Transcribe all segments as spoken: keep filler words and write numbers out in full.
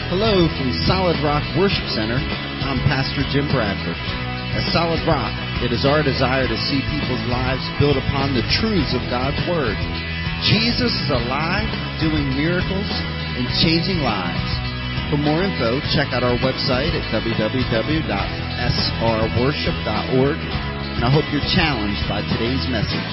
Hello from Solid Rock Worship Center. I'm Pastor Jim Bradford. At Solid Rock, it is our desire to see people's lives built upon the truths of God's Word. Jesus is alive, doing miracles, and changing lives. For more info, check out our website at w w w dot s r worship dot org. And I hope you're challenged by today's message.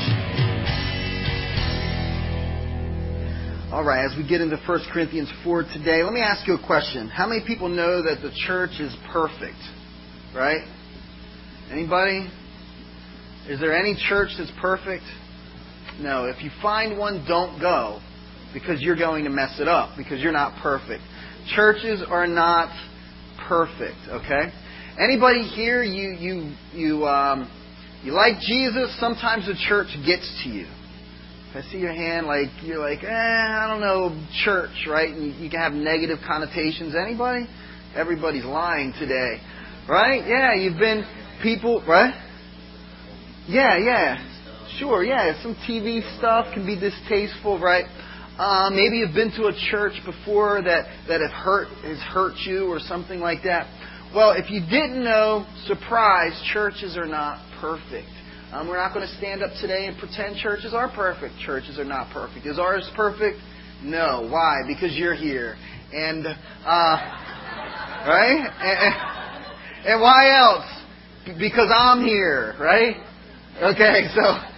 All right, as we get into First Corinthians four today, let me ask you a question. How many people know that the church is perfect? Right? Anybody? Is there any church that's perfect? No. If you find one, don't go, because you're going to mess it up, because you're not perfect. Churches are not perfect, okay? Anybody here, you you you um, you like Jesus? Sometimes the church gets to you. I see your hand, like you're like, eh, I don't know, church, right? And you can have negative connotations. Anybody? Everybody's lying today, right? Yeah, you've been people, right? Yeah, yeah, sure, yeah. Some T V stuff can be distasteful, right? Uh, maybe you've been to a church before that that have hurt has hurt you or something like that. Well, if you didn't know, surprise, churches are not perfect. Um, we're not going to stand up today and pretend churches are perfect. Churches are not perfect. Is ours perfect? No. Why? Because you're here. And, uh, right? And, and why else? Because I'm here, right? Okay,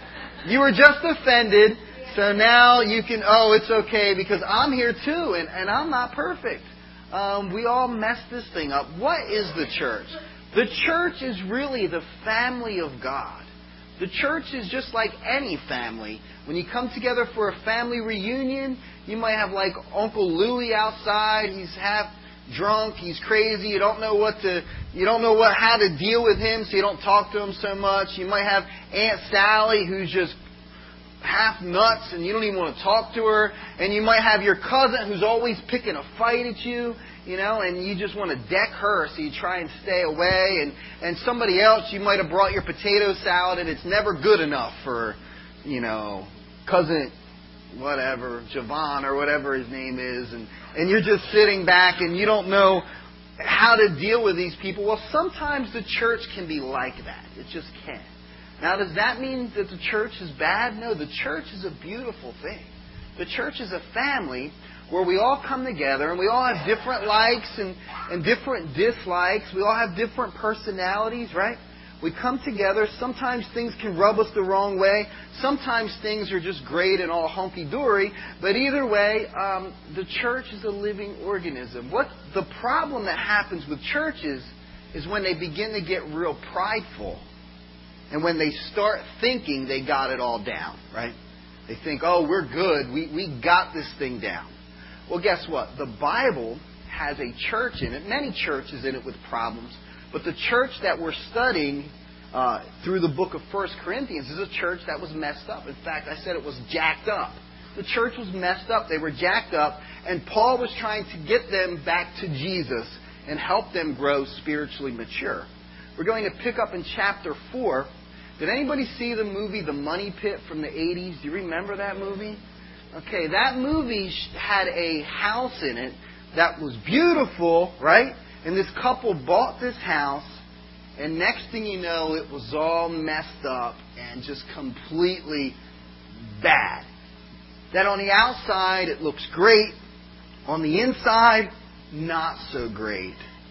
so you were just offended, so now you can, oh, it's okay because I'm here too, and, and I'm not perfect. Um, we all mess this thing up. What is the church? The church is really the family of God. The church is just like any family. When you come together for a family reunion, you might have like Uncle Louie outside. He's half drunk. He's crazy. You don't know what to. You don't know what how to deal with him, so you don't talk to him so much. You might have Aunt Sally, who's just half nuts, and you don't even want to talk to her. And you might have your cousin who's always picking a fight at you. You know, and you just want to deck her, so you try and stay away. And, and somebody else, you might have brought your potato salad, and it's never good enough for, you know, cousin, whatever, Javon or whatever his name is. And, and you're just sitting back, and you don't know how to deal with these people. Well, sometimes the church can be like that. It just can. Now, does that mean that the church is bad? No, the church is a beautiful thing. The church is a family where we all come together and we all have different likes and, and different dislikes. We all have different personalities, right? We come together. Sometimes things can rub us the wrong way. Sometimes things are just great and all hunky-dory. But either way, um, the church is a living organism. What the problem that happens with churches is when they begin to get real prideful and when they start thinking they got it all down, right? They think, oh, we're good. We, we got this thing down. Well, guess what? The Bible has a church in it, many churches in it with problems, but the church that we're studying uh, through the book of First Corinthians is a church that was messed up. In fact, I said it was jacked up. The church was messed up. They were jacked up, and Paul was trying to get them back to Jesus and help them grow spiritually mature. We're going to pick up in chapter four. Did anybody see the movie The Money Pit from the eighties? Do you remember that movie? Okay, that movie had a house in it that was beautiful, right? And this couple bought this house, and next thing you know, it was all messed up and just completely bad. That on the outside, it looks great. On the inside, not so great.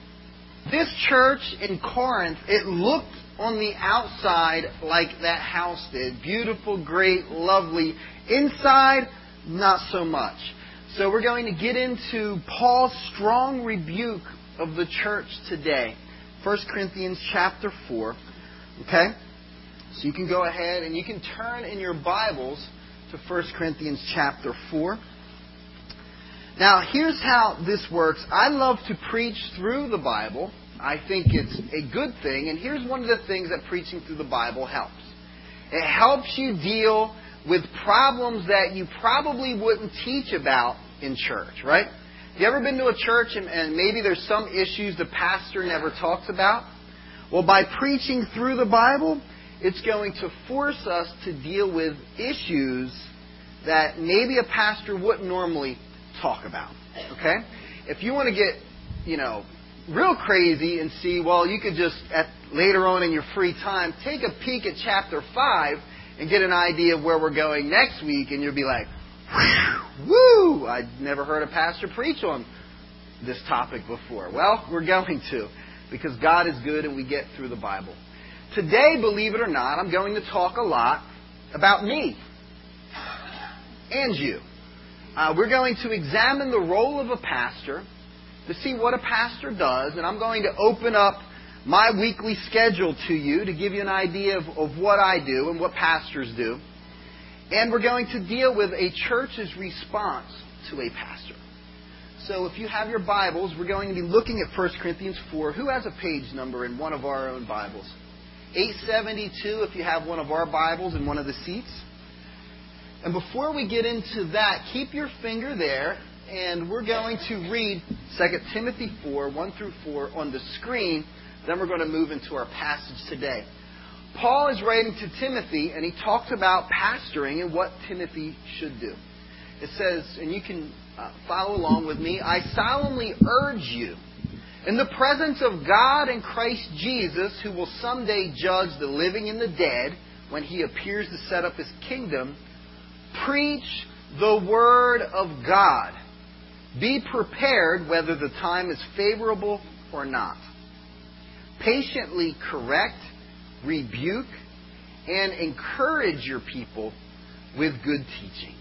This church in Corinth, it looked on the outside like that house did. Beautiful, great, lovely. Inside, not so much. So we're going to get into Paul's strong rebuke of the church today. First Corinthians chapter four. Okay? So you can go ahead and you can turn in your Bibles to First Corinthians chapter four. Now, here's how this works. I love to preach through the Bible. I think it's a good thing. And here's one of the things that preaching through the Bible helps. It helps you deal with problems that you probably wouldn't teach about in church, right? Have you ever been to a church and, and maybe there's some issues the pastor never talks about? Well, by preaching through the Bible, it's going to force us to deal with issues that maybe a pastor wouldn't normally talk about. Okay? If you want to get you know, real crazy and see, well, you could just, at, later on in your free time, take a peek at chapter five and get an idea of where we're going next week, and you'll be like, woo, I'd never heard a pastor preach on this topic before. Well, we're going to, because God is good and we get through the Bible. Today, believe it or not, I'm going to talk a lot about me and you. Uh, we're going to examine the role of a pastor to see what a pastor does, and I'm going to open up my weekly schedule to you to give you an idea of, of what I do and what pastors do. And we're going to deal with a church's response to a pastor. So if you have your Bibles, we're going to be looking at First Corinthians four. Who has a page number in one of our own Bibles? eight seventy-two if you have one of our Bibles in one of the seats. And before we get into that, keep your finger there, and we're going to read Second Timothy four, one through four on the screen. Then we're going to move into our passage today. Paul is writing to Timothy, and he talks about pastoring and what Timothy should do. It says, and you can uh, follow along with me, I solemnly urge you, in the presence of God and Christ Jesus, who will someday judge the living and the dead when He appears to set up His kingdom, preach the Word of God. Be prepared whether the time is favorable or not. Patiently correct, rebuke, and encourage your people with good teaching.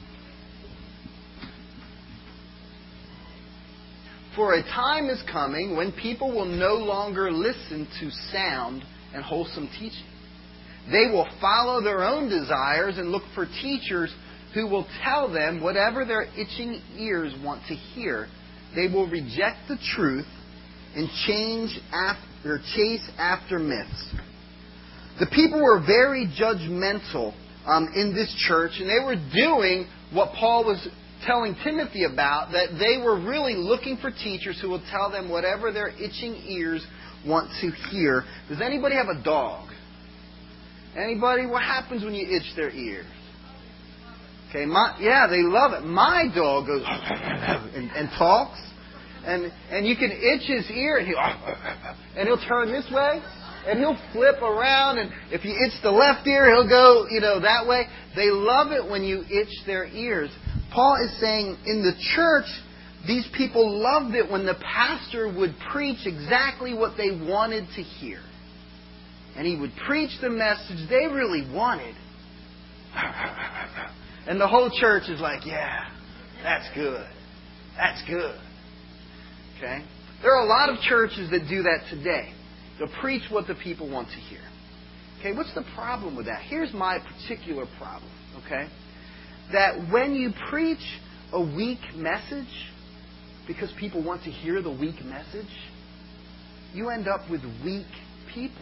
For a time is coming when people will no longer listen to sound and wholesome teaching. They will follow their own desires and look for teachers who will tell them whatever their itching ears want to hear. They will reject the truth and change after, chase after myths. The people were very judgmental um, in this church, and they were doing what Paul was telling Timothy about, that they were really looking for teachers who will tell them whatever their itching ears want to hear. Does anybody have a dog? Anybody? What happens when you itch their ears? Okay, my, yeah, they love it. My dog goes and, and talks, and and you can itch his ear, and he'll and he'll turn this way, and he'll flip around, and if you itch the left ear, he'll go, you know, that way. They love it when you itch their ears. Paul is saying in the church, these people loved it when the pastor would preach exactly what they wanted to hear. And he would preach the message they really wanted. And the whole church is like, yeah, that's good. That's good. Okay? There are a lot of churches that do that today. They'll preach what the people want to hear. Okay, what's the problem with that? Here's my particular problem. Okay? That when you preach a weak message, because people want to hear the weak message, you end up with weak people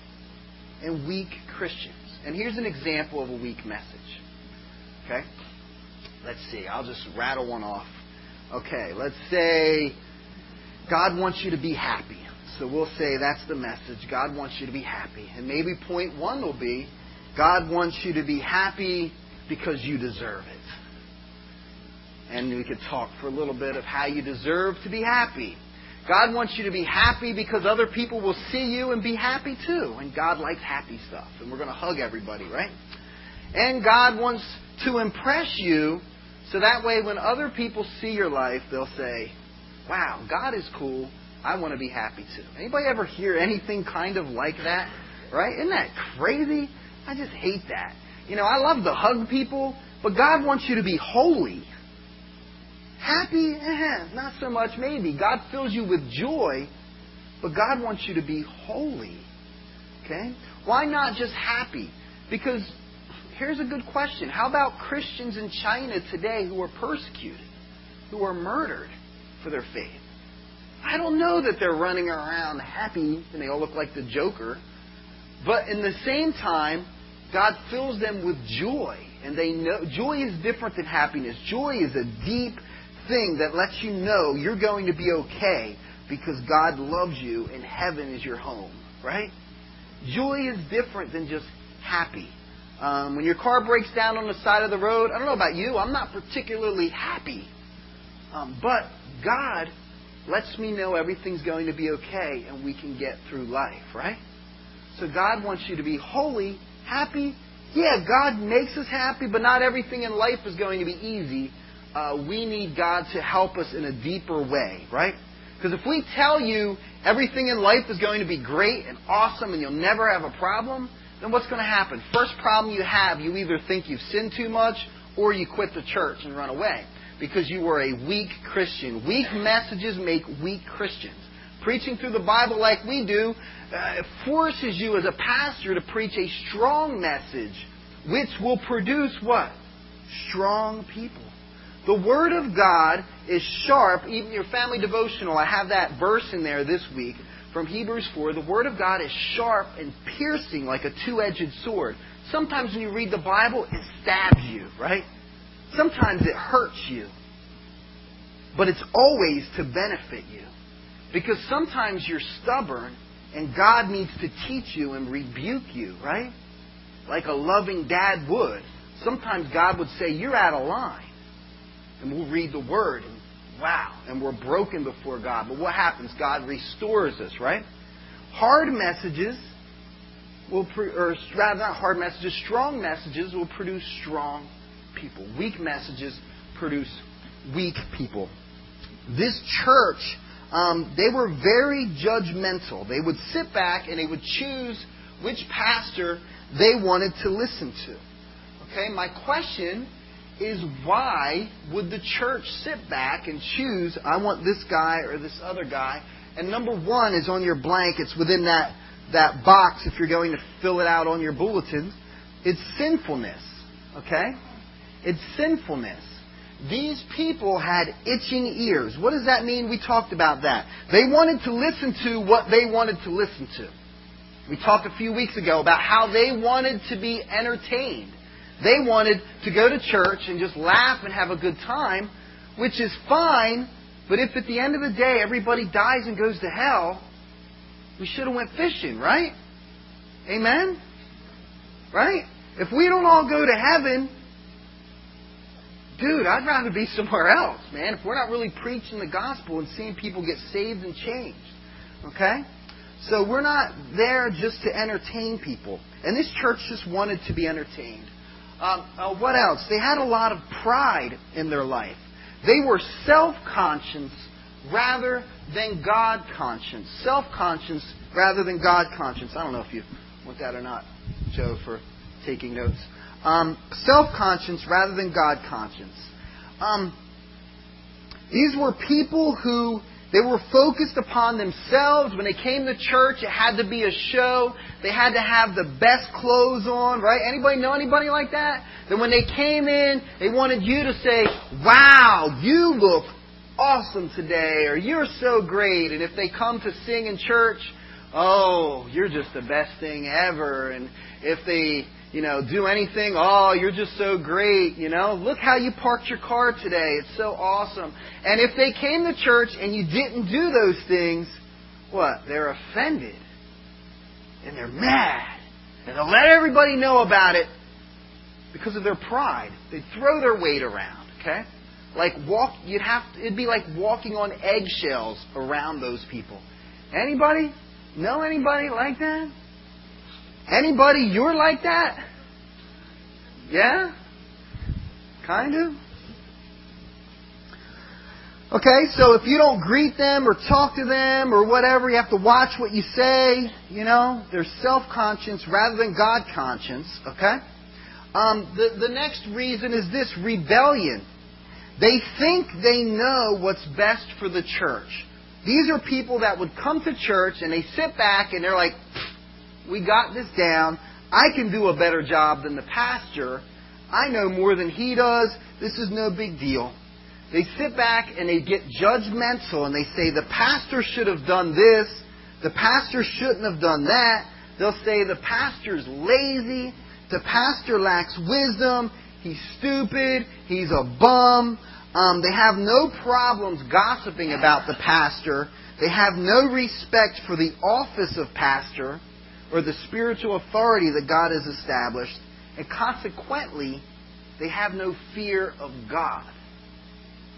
and weak Christians. And here's an example of a weak message. Okay? Let's see. I'll just rattle one off. Okay, let's say God wants you to be happy. So we'll say that's the message. God wants you to be happy. And maybe point one will be, God wants you to be happy because you deserve it. And we could talk for a little bit of how you deserve to be happy. God wants you to be happy because other people will see you and be happy too. And God likes happy stuff. And we're going to hug everybody, right? And God wants to impress you so that way when other people see your life, they'll say, wow, God is cool. I want to be happy too. Anybody ever hear anything kind of like that? Right? Isn't that crazy? I just hate that. You know, I love to hug people, but God wants you to be holy. Happy? Eh, not so much maybe. God fills you with joy, but God wants you to be holy. Okay? Why not just happy? Because here's a good question. How about Christians in China today who are persecuted, who are murdered for their faith? I don't know that they're running around happy and they all look like the Joker, but in the same time, God fills them with joy, and they know joy is different than happiness. Joy is a deep thing that lets you know you're going to be okay because God loves you and heaven is your home, right? Joy is different than just happy. Um, when your car breaks down on the side of the road, I don't know about you, I'm not particularly happy. Um, but God lets me know everything's going to be okay and we can get through life, right? So God wants you to be holy, happy. Yeah, God makes us happy, but not everything in life is going to be easy. Uh, we need God to help us in a deeper way, right? Because if we tell you everything in life is going to be great and awesome and you'll never have a problem, then what's going to happen? First problem you have, you either think you've sinned too much or you quit the church and run away because you were a weak Christian. Weak messages make weak Christians. Preaching through the Bible like we do uh, forces you as a pastor to preach a strong message which will produce what? Strong people. The Word of God is sharp. Even your family devotional, I have that verse in there this week from Hebrews four. The Word of God is sharp and piercing like a two-edged sword. Sometimes when you read the Bible, it stabs you, right? Sometimes it hurts you. But it's always to benefit you. Because sometimes you're stubborn and God needs to teach you and rebuke you, right? Like a loving dad would. Sometimes God would say, you're out of line. And we'll read the Word and wow, and we're broken before God. But what happens? God restores us, right? Hard messages will, pre- or rather not hard messages, strong messages will produce strong people. Weak messages produce weak people. This church, um, they were very judgmental. They would sit back and they would choose which pastor they wanted to listen to. Okay, my question is, why would the church sit back and choose, I want this guy or this other guy? And number one is on your blank. It's within that, that box if you're going to fill it out on your bulletin. It's sinfulness. Okay? It's sinfulness. These people had itching ears. What does that mean? We talked about that. They wanted to listen to what they wanted to listen to. We talked a few weeks ago about how they wanted to be entertained. They wanted to go to church and just laugh and have a good time, which is fine, but if at the end of the day everybody dies and goes to hell, we should have went fishing, right? Amen? Right? If we don't all go to heaven, dude, I'd rather be somewhere else, man. If we're not really preaching the gospel and seeing people get saved and changed. Okay? So we're not there just to entertain people. And this church just wanted to be entertained. Um, uh, what else? They had a lot of pride in their life. They were self-conscious rather than God-conscious. Self-conscious rather than God-conscious. I don't know if you want that or not, Joe, for taking notes. Um, self-conscious rather than God-conscious. Um, these were people who they were focused upon themselves. When they came to church, it had to be a show. They had to have the best clothes on, right? Anybody know anybody like that? Then when they came in, they wanted you to say, wow, you look awesome today, or you're so great. And if they come to sing in church, oh, you're just the best thing ever. And if they, you know, do anything, oh, you're just so great, you know. Look how you parked your car today. It's so awesome. And if they came to church and you didn't do those things, what? They're offended. And they're mad. And they'll let everybody know about it because of their pride. They throw their weight around, okay? Like walk, you'd have to, it'd be like walking on eggshells around those people. Anybody? Know anybody like that? Anybody you're like that? Yeah? Kind of? Okay, so if you don't greet them or talk to them or whatever, you have to watch what you say. You know, they're self-conscious rather than God-conscious. Okay? Um, the, the next reason is this, rebellion. They think they know what's best for the church. These are people that would come to church and they sit back and they're like, we got this down. I can do a better job than the pastor. I know more than he does. This is no big deal. They sit back and they get judgmental and they say the pastor should have done this. The pastor shouldn't have done that. They'll say the pastor's lazy. The pastor lacks wisdom. He's stupid. He's a bum. Um, they have no problems gossiping about the pastor. They have no respect for the office of pastor or the spiritual authority that God has established. And consequently, they have no fear of God.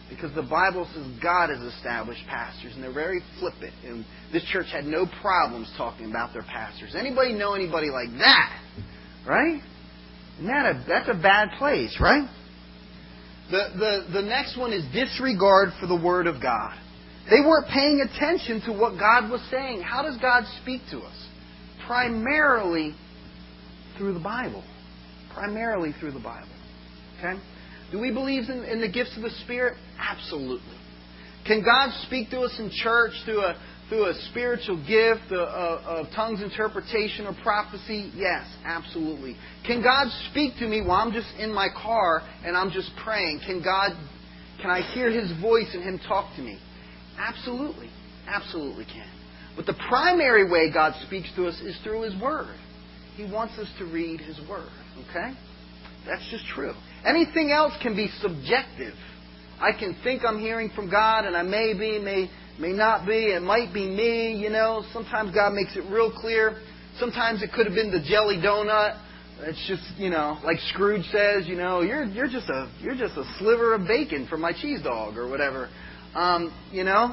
Because the Bible says God has established pastors, and they're very flippant. And this church had no problems talking about their pastors. Anybody know anybody like that? Right? Isn't that a, that's a bad place, right? The, the, the next one is disregard for the Word of God. They weren't paying attention to what God was saying. How does God speak to us? Primarily through the Bible. Primarily through the Bible. Okay? Do we believe in, in the gifts of the Spirit? Absolutely. Can God speak to us in church through a through a spiritual gift, a, a, a tongues interpretation or prophecy? Yes, absolutely. Can God speak to me while I'm just in my car and I'm just praying? Can God, can I hear His voice and Him talk to me? Absolutely. Absolutely can. But the primary way God speaks to us is through His Word. He wants us to read His Word. Okay? That's just true. Anything else can be subjective. I can think I'm hearing from God, and I may be, may may not be. It might be me, you know. Sometimes God makes it real clear. Sometimes it could have been the jelly donut. It's just, you know, like Scrooge says, you know, you're you're just a you're just a sliver of bacon for my cheese dog or whatever. Um, you know,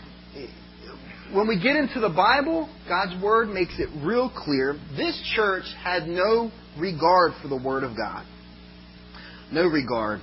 when we get into the Bible, God's Word makes it real clear. This church had no regard for the Word of God. No regard.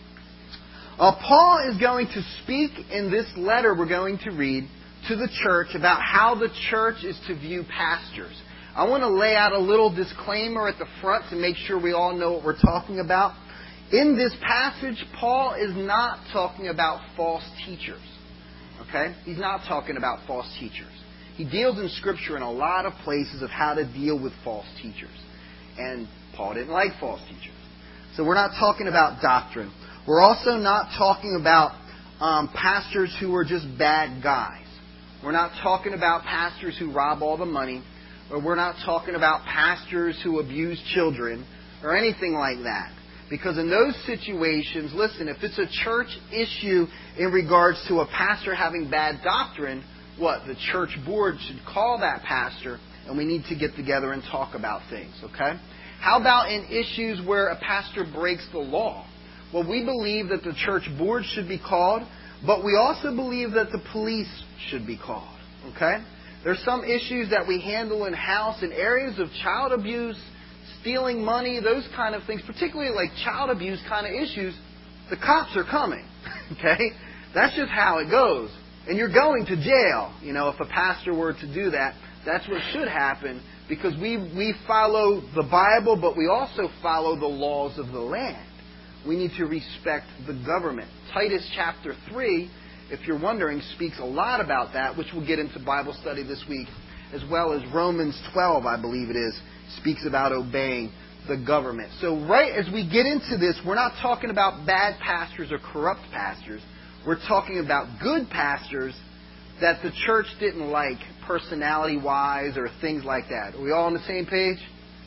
Uh, Paul is going to speak in this letter we're going to read to the church about how the church is to view pastors. I want to lay out a little disclaimer at the front to make sure we all know what we're talking about. In this passage, Paul is not talking about false teachers. Okay? He's not talking about false teachers. He deals in Scripture in a lot of places of how to deal with false teachers. And Paul didn't like false teachers. So we're not talking about doctrine. We're also not talking about um, pastors who are just bad guys. We're not talking about pastors who rob all the money. Or we're not talking about pastors who abuse children or anything like that. Because in those situations, listen, if it's a church issue in regards to a pastor having bad doctrine, what? The church board should call that pastor, and we need to get together and talk about things, okay? How about in issues where a pastor breaks the law? Well, we believe that the church board should be called, but we also believe that the police should be called, okay? There's some issues that we handle in-house in areas of child abuse, stealing money, those kind of things, particularly like child abuse kind of issues. The cops are coming, okay? That's just how it goes. And you're going to jail, you know, if a pastor were to do that. That's what should happen because we, we follow the Bible, but we also follow the laws of the land. We need to respect the government. Titus chapter three, if you're wondering, speaks a lot about that, which we'll get into Bible study this week, as well as Romans twelve, I believe it is, speaks about obeying the government. So right as we get into this, we're not talking about bad pastors or corrupt pastors. We're talking about good pastors that the church didn't like personality-wise or things like that. Are we all on the same page?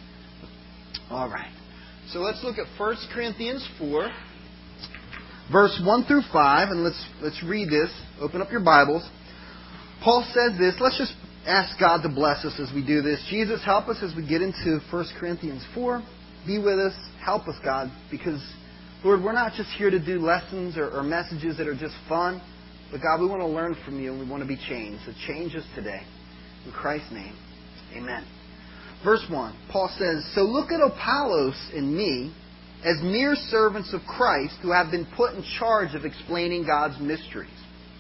All right. So let's look at First Corinthians four, verse one through five, and let's let's read this. Open up your Bibles. Paul says this. Let's just ask God to bless us as we do this. Jesus, help us as we get into First Corinthians four. Be with us. Help us, God, because, Lord, we're not just here to do lessons or, or messages that are just fun, but, God, we want to learn from you and we want to be changed. So change us today. In Christ's name, amen. Verse one, Paul says, So look at Apollos and me as mere servants of Christ who have been put in charge of explaining God's mysteries.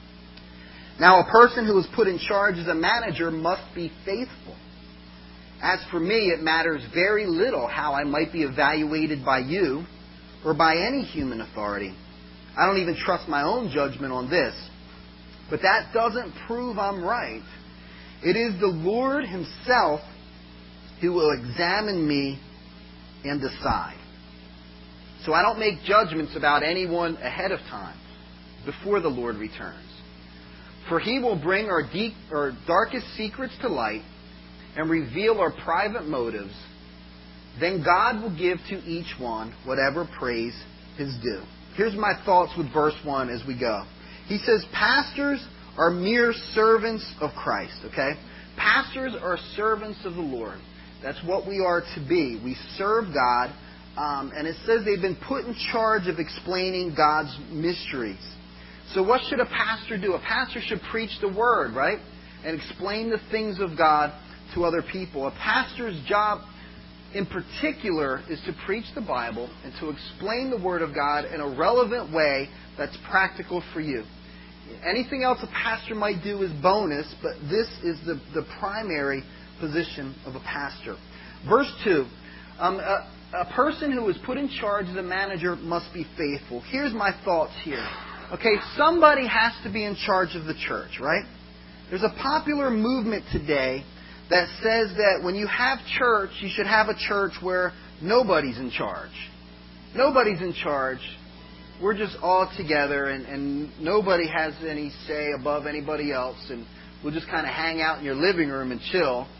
Now, a person who is put in charge as a manager must be faithful. As for me, it matters very little how I might be evaluated by you or by any human authority. I don't even trust my own judgment on this. But that doesn't prove I'm right. It is the Lord Himself who will examine me and decide. So I don't make judgments about anyone ahead of time, before the Lord returns. For He will bring our, deep, our darkest secrets to light and reveal our private motives. Then God will give to each one whatever praise is due. Here's my thoughts with verse one as we go. He says, pastors are mere servants of Christ, okay? Pastors are servants of the Lord. That's what we are to be. We serve God, um, and it says they've been put in charge of explaining God's mysteries. So what should a pastor do? A pastor should preach the Word, right? And explain the things of God to other people. A pastor's job in particular is to preach the Bible and to explain the Word of God in a relevant way that's practical for you. Anything else a pastor might do is bonus, but this is the, the primary position of a pastor. Verse two, um, a, a person who is put in charge as a manager must be faithful. Here's my thoughts here. Okay, somebody has to be in charge of the church, right? There's a popular movement today that says that when you have church, you should have a church where nobody's in charge. Nobody's in charge. We're just all together and, and nobody has any say above anybody else, and we'll just kind of hang out in your living room and chill,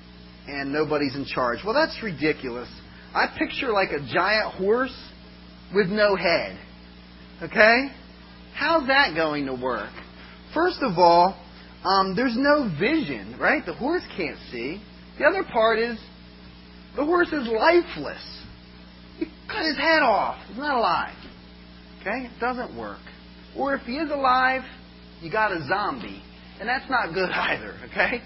and nobody's in charge. Well, that's ridiculous. I picture like a giant horse with no head. Okay? How's that going to work? First of all, um, there's no vision, right? The horse can't see. The other part is the horse is lifeless. You cut his head off. He's not alive. Okay? It doesn't work. Or if he is alive, you got a zombie. And that's not good either. Okay?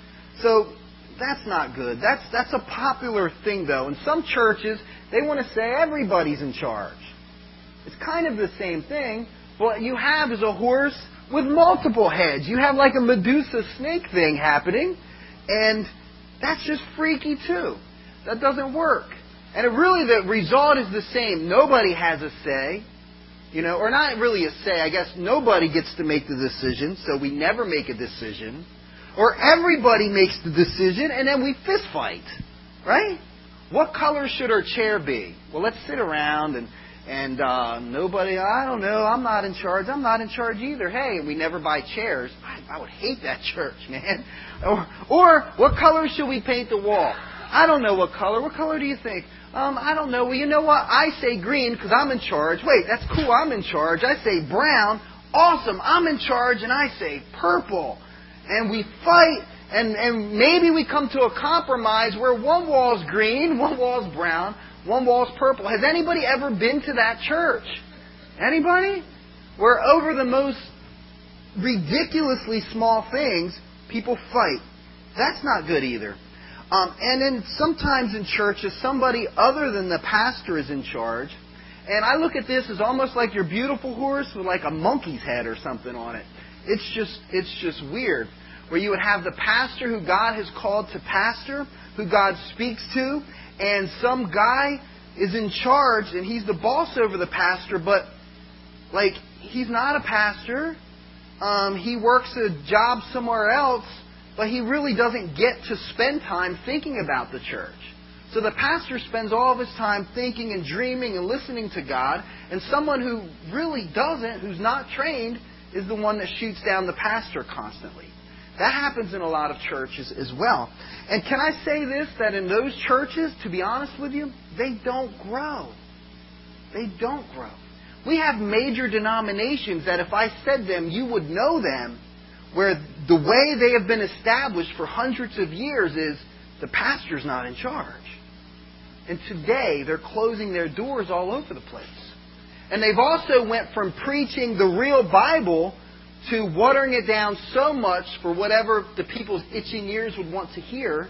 So that's not good. That's that's a popular thing, though. In some churches, they want to say everybody's in charge. It's kind of the same thing. What you have is a horse with multiple heads. You have like a Medusa snake thing happening. And that's just freaky, too. That doesn't work. And it really, the result is the same. Nobody has a say. You know, or not really a say. I guess nobody gets to make the decision, so we never make a decision. Or everybody makes the decision, and then we fist fight. Right? What color should our chair be? Well, let's sit around and, and uh, nobody, I don't know, I'm not in charge. I'm not in charge either. Hey, and we never buy chairs. I, I would hate that church, man. Or, or, what color should we paint the wall? I don't know what color. What color do you think? Um, I don't know. Well, you know what? I say green because I'm in charge. Wait, that's cool. I'm in charge. I say brown. Awesome. I'm in charge. And I say purple. And we fight. And, and maybe we come to a compromise where one wall's green, one wall's brown, one wall's purple. Has anybody ever been to that church? Anybody? Where over the most ridiculously small things, people fight. That's not good either. Um, and then sometimes in churches, somebody other than the pastor is in charge. And I look at this as almost like your beautiful horse with like a monkey's head or something on it. It's just, it's just weird. Where you would have the pastor who God has called to pastor, who God speaks to, and some guy is in charge and he's the boss over the pastor, but like he's not a pastor. Um, he works a job somewhere else. But he really doesn't get to spend time thinking about the church. So the pastor spends all of his time thinking and dreaming and listening to God. And someone who really doesn't, who's not trained, is the one that shoots down the pastor constantly. That happens in a lot of churches as well. And can I say this, that in those churches, to be honest with you, they don't grow. They don't grow. We have major denominations that if I said them, you would know them, where the way they have been established for hundreds of years is the pastor's not in charge. And today they're closing their doors all over the place. And they've also went from preaching the real Bible to watering it down so much for whatever the people's itching ears would want to hear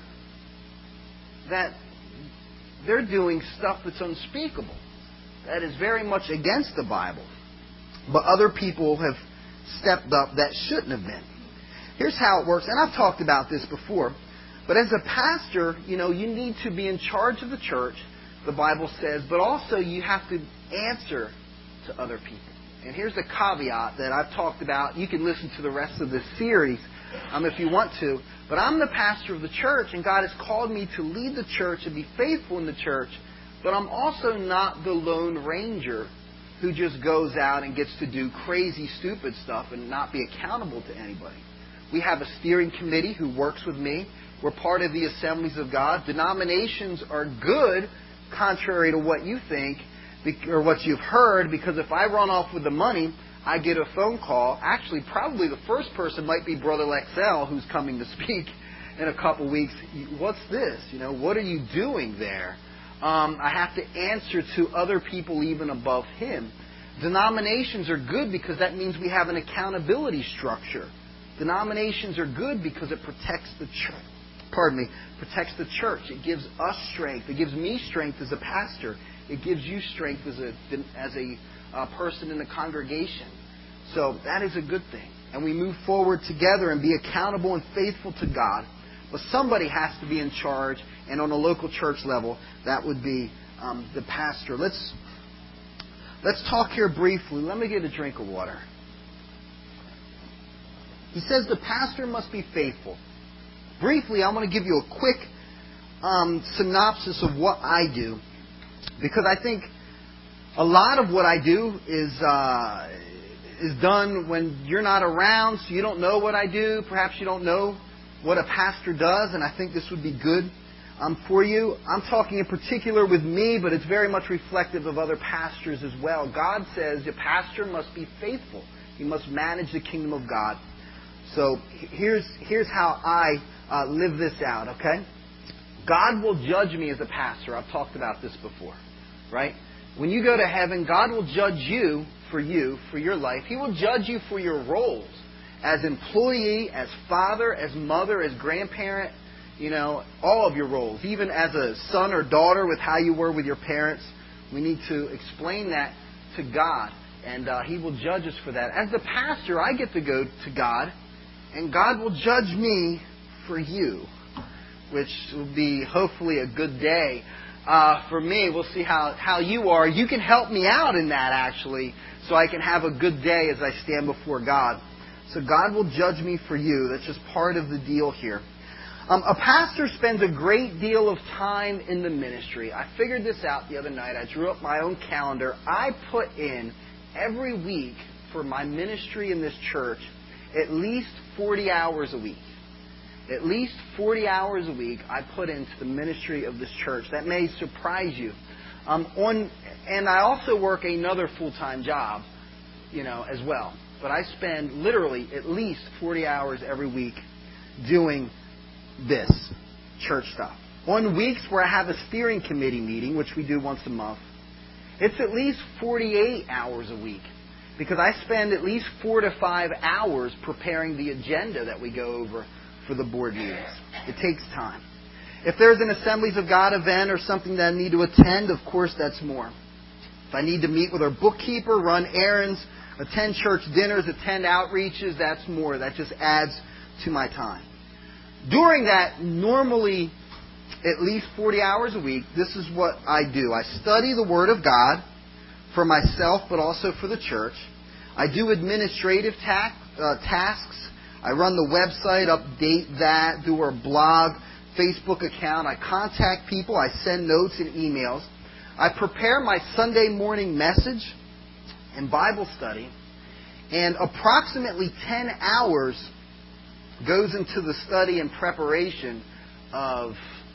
that they're doing stuff that's unspeakable. That is very much against the Bible. But other people have stepped up that shouldn't have been. Here's how it works, and I've talked about this before, but as a pastor, you know, you need to be in charge of the church, the Bible says, but also you have to answer to other people. And here's the caveat that I've talked about. You can listen to the rest of this series um, if you want to, but I'm the pastor of the church, and God has called me to lead the church and be faithful in the church, but I'm also not the Lone Ranger who just goes out and gets to do crazy, stupid stuff and not be accountable to anybody. We have a steering committee who works with me. We're part of the Assemblies of God. Denominations are good, contrary to what you think or what you've heard, because if I run off with the money, I get a phone call. Actually, probably the first person might be Brother Lexell, who's coming to speak in a couple weeks. What's this? You know, what are you doing there? Um, I have to answer to other people even above him. Denominations are good because that means we have an accountability structure. Denominations are good because it protects the church. Pardon me, protects the church. It gives us strength. It gives me strength as a pastor. It gives you strength as a as a uh, person in the congregation. So that is a good thing. And we move forward together and be accountable and faithful to God. But somebody has to be in charge, and on a local church level, that would be um, the pastor. Let's let's talk here briefly. Let me get a drink of water. He says the pastor must be faithful. Briefly, I want to give you a quick um, synopsis of what I do, because I think a lot of what I do is uh, is done when you're not around, so you don't know what I do. Perhaps you don't know what a pastor does, and I think this would be good um, for you. I'm talking in particular with me, but it's very much reflective of other pastors as well. God says the pastor must be faithful. He must manage the kingdom of God. So here's here's how I uh, live this out, okay? God will judge me as a pastor. I've talked about this before, right? When you go to heaven, God will judge you for you, for your life. He will judge you for your roles as employee, as father, as mother, as grandparent, you know, all of your roles. Even as a son or daughter with how you were with your parents. We need to explain that to God, and uh, He will judge us for that. As the pastor, I get to go to God, and God will judge me for you, which will be hopefully a good day uh, for me. We'll see how, how you are. You can help me out in that, actually, so I can have a good day as I stand before God. So God will judge me for you. That's just part of the deal here. Um, a pastor spends a great deal of time in the ministry. I figured this out the other night. I drew up my own calendar. I put in every week for my ministry in this church at least forty hours a week. At least forty hours a week I put into the ministry of this church. That may surprise you. Um, on, and I also work another full-time job, you know, as well. But I spend literally at least forty hours every week doing this church stuff. On weeks where I have a steering committee meeting, which we do once a month, it's at least forty-eight hours a week. Because I spend at least four to five hours preparing the agenda that we go over for the board meetings. It takes time. If there's an Assemblies of God event or something that I need to attend, of course that's more. If I need to meet with our bookkeeper, run errands, attend church dinners, attend outreaches, that's more. That just adds to my time. During that, normally at least forty hours a week, this is what I do. I study the Word of God for myself, but also for the church. I do administrative ta- uh, tasks. I run the website, update that, do our blog, Facebook account. I contact people. I send notes and emails. I prepare my Sunday morning message and Bible study. And approximately ten hours goes into the study and preparation of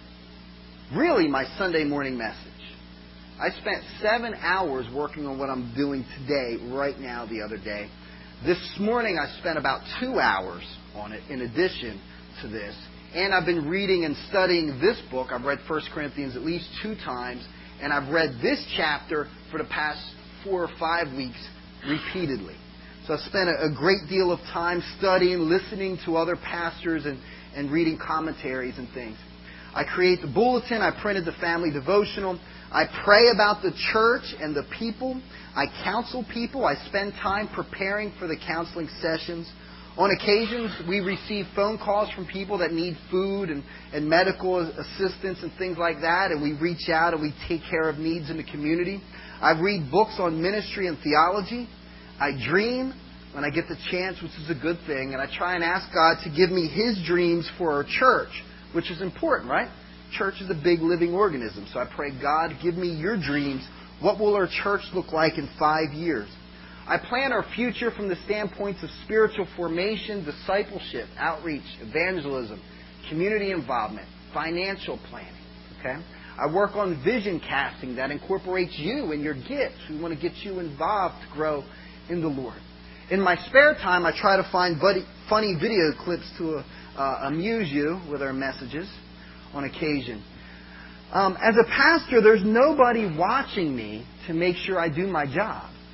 really my Sunday morning message. I spent seven hours working on what I'm doing today, right now, the other day. This morning I spent about two hours on it in addition to this. And I've been reading and studying this book. I've read First Corinthians at least two times. And I've read this chapter for the past four or five weeks repeatedly. So I've spent a great deal of time studying, listening to other pastors, and, and reading commentaries and things. I create the bulletin. I printed the family devotional. I pray about the church and the people. I counsel people. I spend time preparing for the counseling sessions. On occasions, we receive phone calls from people that need food and, and medical assistance and things like that, and we reach out and we take care of needs in the community. I read books on ministry and theology. I dream when I get the chance, which is a good thing, and I try and ask God to give me His dreams for our church, which is important, right? Church is a big living organism, so I pray, God, give me your dreams. What will our church look like in five years? I plan our future from the standpoints of spiritual formation, discipleship, outreach, evangelism, community involvement, financial planning. Okay? I work on vision casting that incorporates you and your gifts. We want to get you involved to grow in the Lord. In my spare time, I try to find funny video clips to uh, amuse you with our messages on occasion. Um, as a pastor, there's nobody watching me to make sure I do my job.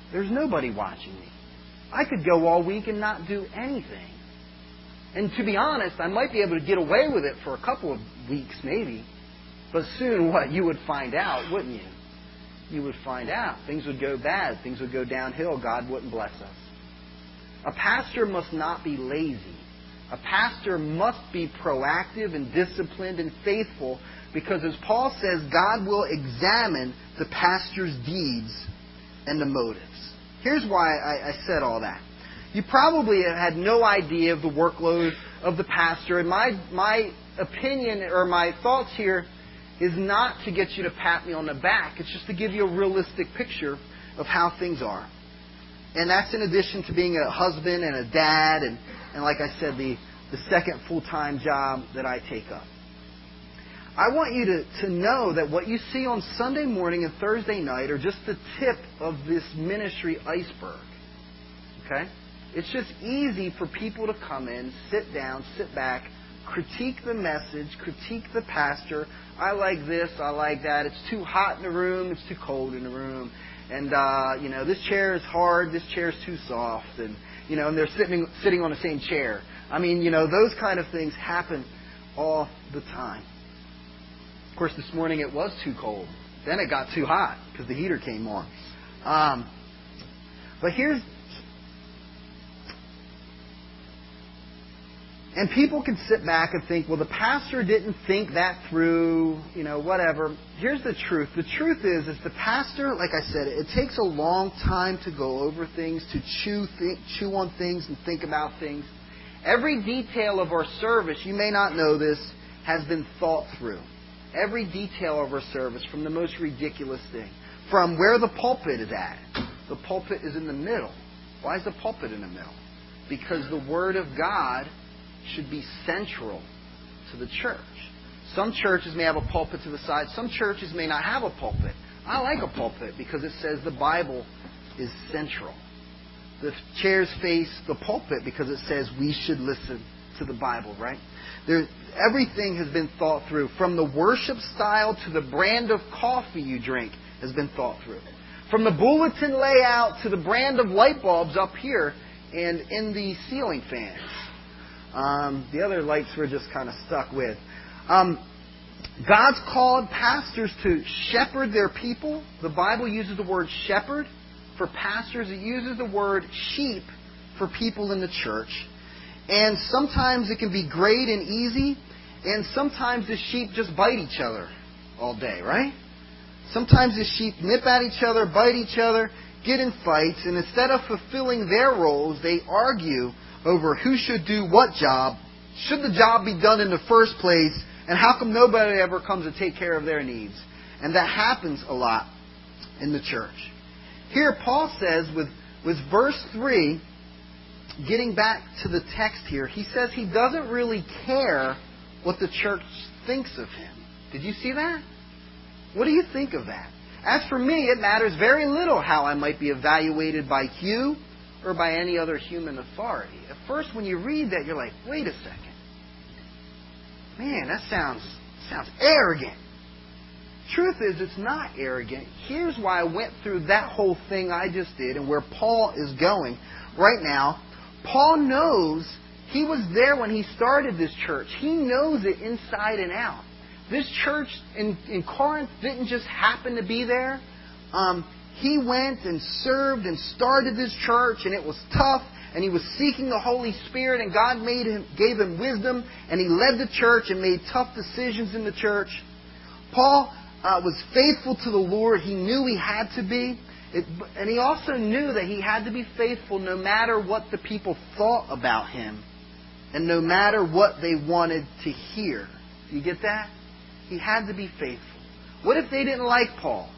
There's nobody watching me. I could go all week and not do anything. And to be honest, I might be able to get away with it for a couple of weeks maybe. But soon, what? You would find out, wouldn't you? You would find out. Things would go bad. Things would go downhill. God wouldn't bless us. A pastor must not be lazy. A pastor must be proactive and disciplined and faithful because, as Paul says, God will examine the pastor's deeds and the motives. Here's why I, I said all that. You probably had no idea of the workload of the pastor, and my my opinion or my thoughts here is not to get you to pat me on the back. It's just to give you a realistic picture of how things are. And that's in addition to being a husband and a dad and, and like I said, the, the second full-time job that I take up. I want you to, to know that what you see on Sunday morning and Thursday night are just the tip of this ministry iceberg. Okay? It's just easy for people to come in, sit down, sit back, critique the message, critique the pastor. I like this, I like that. It's too hot in the room, it's too cold in the room. And, uh, you know, this chair is hard, this chair is too soft. And, you know, and they're sitting sitting on the same chair. I mean, you know, those kind of things happen all the time. Of course, this morning it was too cold. Then it got too hot because the heater came on. Um, but here's... And people can sit back and think, well, the pastor didn't think that through, you know, whatever. Here's the truth. The truth is, is the pastor, like I said, it takes a long time to go over things, to chew, think, chew on things and think about things. Every detail of our service, you may not know this, has been thought through. Every detail of our service, from the most ridiculous thing. From where the pulpit is at. The pulpit is in the middle. Why is the pulpit in the middle? Because the Word of God should be central to the church. Some churches may have a pulpit to the side. Some churches may not have a pulpit. I like a pulpit because it says the Bible is central. The chairs face the pulpit because it says we should listen to the Bible, right? There, everything has been thought through. From the worship style to the brand of coffee you drink has been thought through. From the bulletin layout to the brand of light bulbs up here and in the ceiling fans. Um, the other lights we're just kind of stuck with. Um, God's called pastors to shepherd their people. The Bible uses the word shepherd for pastors. It uses the word sheep for people in the church. And sometimes it can be great and easy. And sometimes the sheep just bite each other all day, right? Sometimes the sheep nip at each other, bite each other, get in fights. And instead of fulfilling their roles, they argue over who should do what job, should the job be done in the first place, and how come nobody ever comes to take care of their needs. And that happens a lot in the church. Here Paul says with, with verse three, getting back to the text here, he says he doesn't really care what the church thinks of him. Did you see that? What do you think of that? As for me, it matters very little how I might be evaluated by you or by any other human authority. At first, when you read that, you're like, wait a second. Man, that sounds sounds arrogant. Truth is, it's not arrogant. Here's why I went through that whole thing I just did and where Paul is going right now. Paul knows, he was there when he started this church. He knows it inside and out. This church in, in Corinth didn't just happen to be there. Um, He went and served and started this church, and it was tough, and he was seeking the Holy Spirit, and God made him, gave him wisdom, and he led the church and made tough decisions in the church. Paul uh, was faithful to the Lord. He knew he had to be, it, and he also knew that he had to be faithful no matter what the people thought about him, and no matter what they wanted to hear. Do you get that? He had to be faithful. What if they didn't like Paul?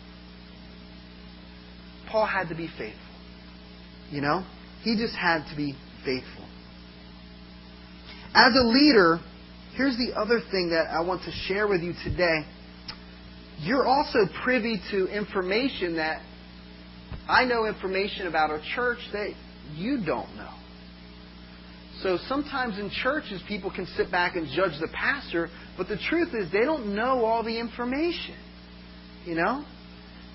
Paul had to be faithful. You know? He just had to be faithful. As a leader, here's the other thing that I want to share with you today. You're also privy to information that I know information about our church that you don't know. So sometimes in churches, people can sit back and judge the pastor, but the truth is they don't know all the information. You know?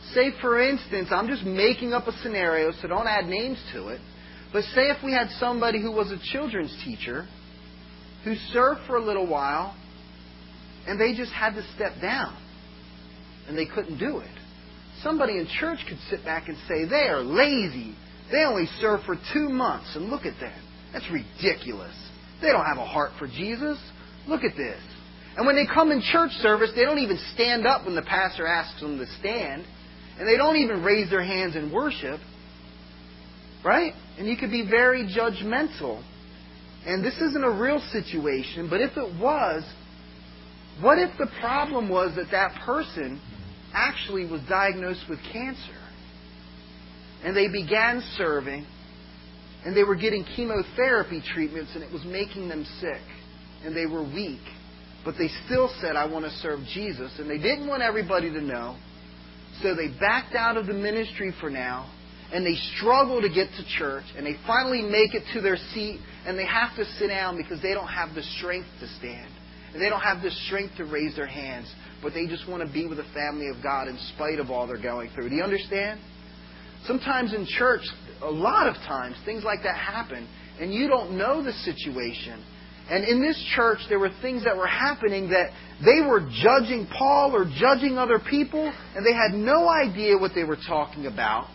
Say, for instance, I'm just making up a scenario, so don't add names to it. But say if we had somebody who was a children's teacher who served for a little while and they just had to step down and they couldn't do it. Somebody in church could sit back and say, they are lazy. They only serve for two months, and look at that. That's ridiculous. They don't have a heart for Jesus. Look at this. And when they come in church service, they don't even stand up when the pastor asks them to stand. And they don't even raise their hands in worship. Right? And you could be very judgmental. And this isn't a real situation, but if it was, what if the problem was that that person actually was diagnosed with cancer? And they began serving, and they were getting chemotherapy treatments, and it was making them sick. And they were weak. But they still said, I want to serve Jesus. And they didn't want everybody to know. So they backed out of the ministry for now. And they struggle to get to church. And they finally make it to their seat. And they have to sit down because they don't have the strength to stand. And they don't have the strength to raise their hands. But they just want to be with the family of God in spite of all they're going through. Do you understand? Sometimes in church, a lot of times, things like that happen. And you don't know the situation. And in this church, there were things that were happening that they were judging Paul or judging other people, and they had no idea what they were talking about.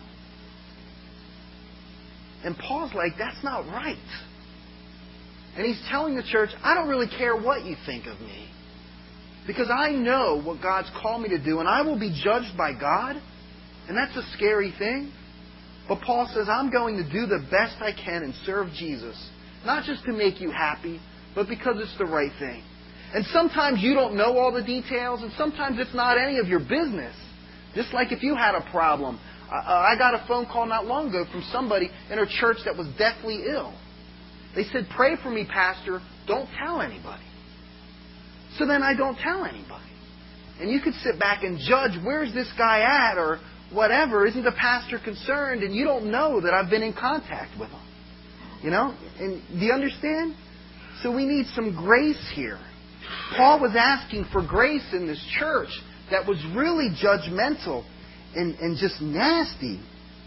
And Paul's like, that's not right. And he's telling the church, I don't really care what you think of me. Because I know what God's called me to do, and I will be judged by God. And that's a scary thing. But Paul says, I'm going to do the best I can and serve Jesus. Not just to make you happy, but because it's the right thing. And sometimes you don't know all the details, and sometimes it's not any of your business. Just like if you had a problem. I got a phone call not long ago from somebody in our church that was deathly ill. They said, pray for me, Pastor. Don't tell anybody. So then I don't tell anybody. And you could sit back and judge, where's this guy at, or whatever. Isn't the pastor concerned? And you don't know that I've been in contact with him. You know? And do you understand? So we need some grace here. Paul was asking for grace in this church that was really judgmental and, and just nasty.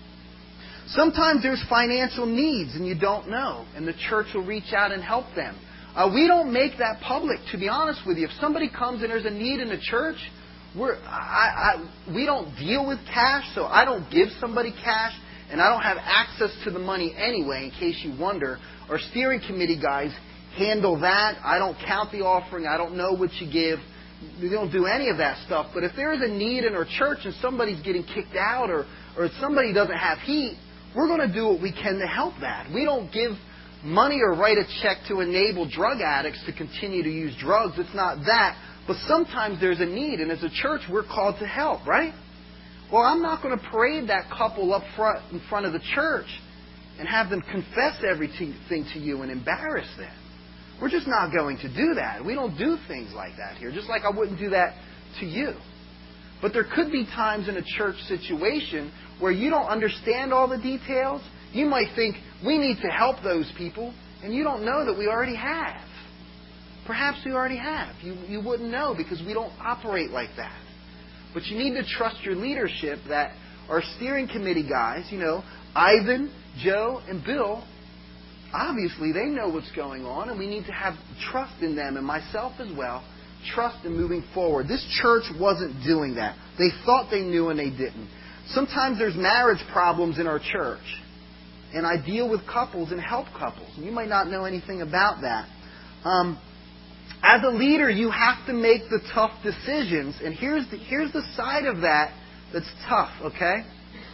Sometimes there's financial needs and you don't know. And the church will reach out and help them. Uh, we don't make that public, to be honest with you. If somebody comes and there's a need in the church, we're, I, I, we don't deal with cash, so I don't give somebody cash. And I don't have access to the money anyway, in case you wonder. Our steering committee guys handle that. I don't count the offering. I don't know what you give. We don't do any of that stuff. But if there is a need in our church and somebody's getting kicked out or, or somebody doesn't have heat, we're going to do what we can to help that. We don't give money or write a check to enable drug addicts to continue to use drugs. It's not that. But sometimes there's a need. And as a church, we're called to help, right? Well, I'm not going to parade that couple up front in front of the church and have them confess everything to you and embarrass them. We're just not going to do that. We don't do things like that here, just like I wouldn't do that to you. But there could be times in a church situation where you don't understand all the details. You might think, we need to help those people, and you don't know that we already have. Perhaps we already have. You, you wouldn't know because we don't operate like that. But you need to trust your leadership that our steering committee guys, you know, Ivan, Joe, and Bill, obviously they know what's going on, and we need to have trust in them, and myself as well, trust in moving forward. This church wasn't doing that. They thought they knew and they didn't. Sometimes there's marriage problems in our church, and I deal with couples and help couples. And you might not know anything about that. Um, as a leader, you have to make the tough decisions, and here's the, here's the side of that that's tough, okay?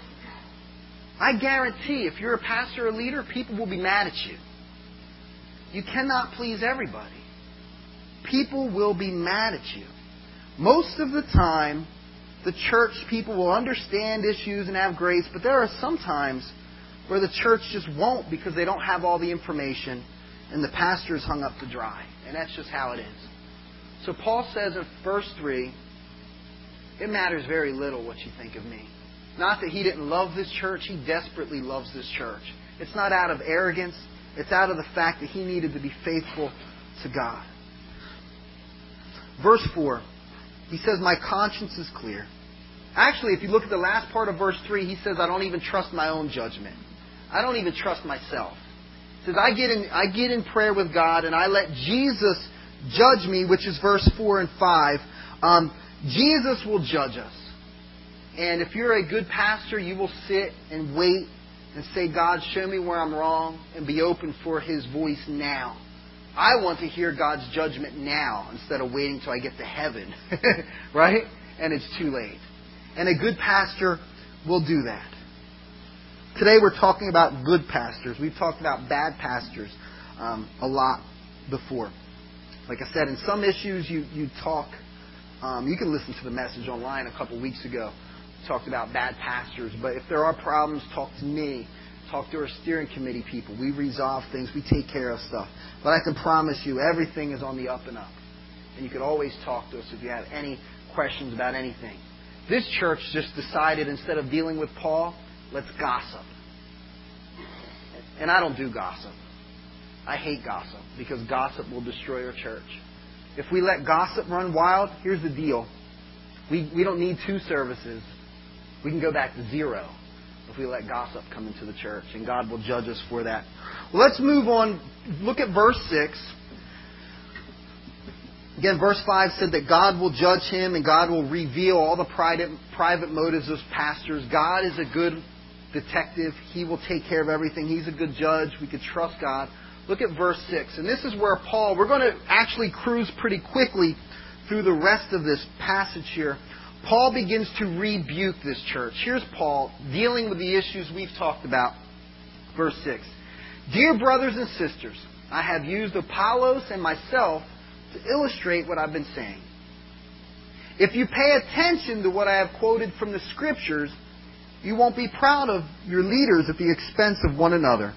I guarantee if you're a pastor or leader, people will be mad at you. You cannot please everybody. People will be mad at you. Most of the time, the church people will understand issues and have grace, but there are some times where the church just won't because they don't have all the information and the pastor is hung up to dry. And that's just how it is. So Paul says in verse three, it matters very little what you think of me. Not that he didn't love this church. He desperately loves this church. It's not out of arrogance. It's out of the fact that he needed to be faithful to God. Verse four, he says, my conscience is clear. Actually, if you look at the last part of verse three, he says, I don't even trust my own judgment. I don't even trust myself. He says, I get in, I get in prayer with God and I let Jesus judge me, which is verse four and five. Um, Jesus will judge us. And if you're a good pastor, you will sit and wait and say, God, show me where I'm wrong, and be open for His voice now. I want to hear God's judgment now instead of waiting till I get to heaven. Right? And it's too late. And a good pastor will do that. Today we're talking about good pastors. We've talked about bad pastors um, a lot before. Like I said, in some issues you, you talk, um, you can listen to the message online a couple weeks ago. We talked about bad pastors. But if there are problems, talk to me. Talk to our steering committee people. We resolve things. We take care of stuff. But I can promise you, everything is on the up and up. And you can always talk to us if you have any questions about anything. This church just decided, instead of dealing with Paul, let's gossip. And I don't do gossip. I hate gossip because gossip will destroy our church. If we let gossip run wild, here's the deal. We, we don't need two services. We can go back to zero if we let gossip come into the church. And God will judge us for that. Well, let's move on. Look at verse six. Again, verse five said that God will judge him and God will reveal all the private, private motives of pastors. God is a good detective. He will take care of everything. He's a good judge. We can trust God. Look at verse six. And this is where Paul, we're going to actually cruise pretty quickly through the rest of this passage here. Paul begins to rebuke this church. Here's Paul dealing with the issues we've talked about. Verse six. Dear brothers and sisters, I have used Apollos and myself to illustrate what I've been saying. If you pay attention to what I have quoted from the Scriptures, you won't be proud of your leaders at the expense of one another.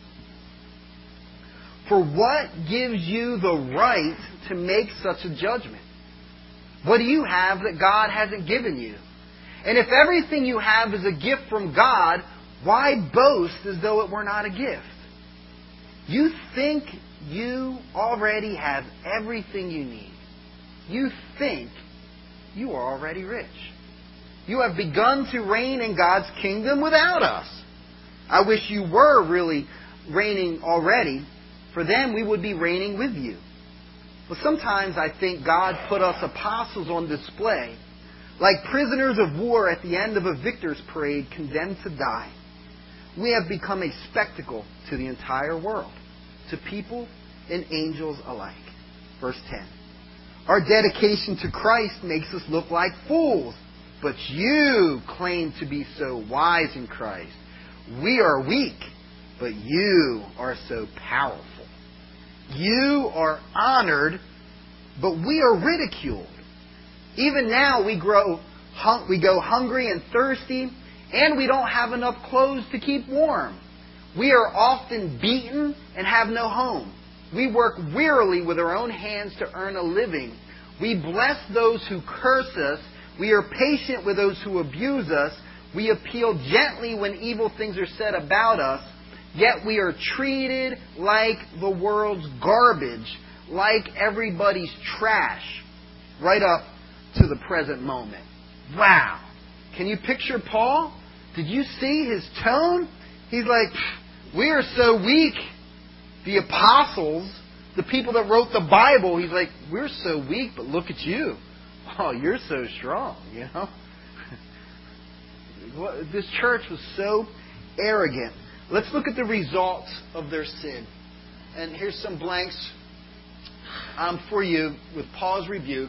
For what gives you the right to make such a judgment? What do you have that God hasn't given you? And if everything you have is a gift from God, why boast as though it were not a gift? You think you already have everything you need. You think you are already rich. You have begun to reign in God's kingdom without us. I wish you were really reigning already, for then we would be reigning with you. But sometimes I think God put us apostles on display, like prisoners of war at the end of a victor's parade condemned to die. We have become a spectacle to the entire world, to people and angels alike. Verse ten. Our dedication to Christ makes us look like fools, but you claim to be so wise in Christ. We are weak, but you are so powerful. You are honored, but we are ridiculed. Even now we grow, we go hungry and thirsty, and we don't have enough clothes to keep warm. We are often beaten and have no home. We work wearily with our own hands to earn a living. We bless those who curse us. We are patient with those who abuse us. We appeal gently when evil things are said about us. Yet we are treated like the world's garbage, like everybody's trash, right up to the present moment. Wow. Can you picture Paul? Did you see his tone? He's like, we are so weak. The apostles, the people that wrote the Bible, he's like, we're so weak, but look at you. Oh, you're so strong, you know? This church was so arrogant. Let's look at the results of their sin. And here's some blanks um, for you with Paul's rebuke.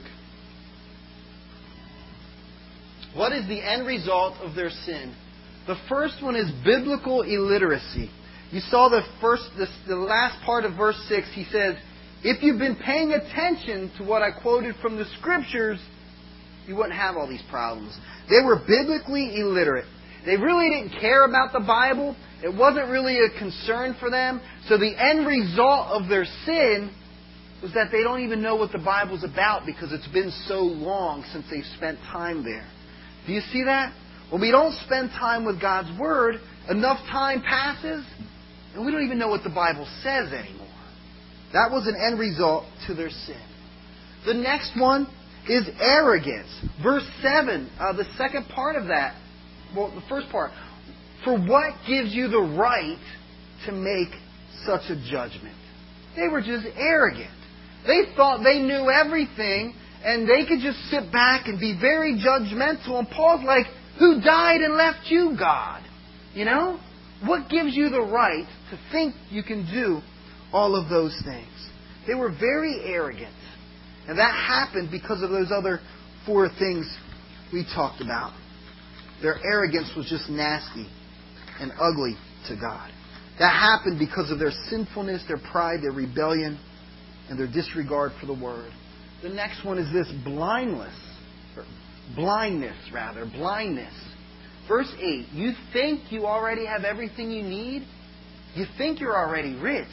What is the end result of their sin? The first one is biblical illiteracy. You saw the first, the, the last part of verse six. He says, if you've been paying attention to what I quoted from the Scriptures, you wouldn't have all these problems. They were biblically illiterate. They really didn't care about the Bible. It wasn't really a concern for them. So the end result of their sin was that they don't even know what the Bible's about because it's been so long since they've spent time there. Do you see that? When we don't spend time with God's Word, enough time passes, and we don't even know what the Bible says anymore. That was an end result to their sin. The next one is arrogance. Verse seven, uh, the second part of that, well, the first part. For what gives you the right to make such a judgment? They were just arrogant. They thought they knew everything and they could just sit back and be very judgmental. And Paul's like, who died and left you, God? You know? What gives you the right to think you can do all of those things? They were very arrogant. And that happened because of those other four things we talked about. Their arrogance was just nasty and ugly to God. That happened because of their sinfulness, their pride, their rebellion, and their disregard for the Word. The next one is this blindness. Or blindness, rather. Blindness. Verse eight. You think you already have everything you need? You think you're already rich.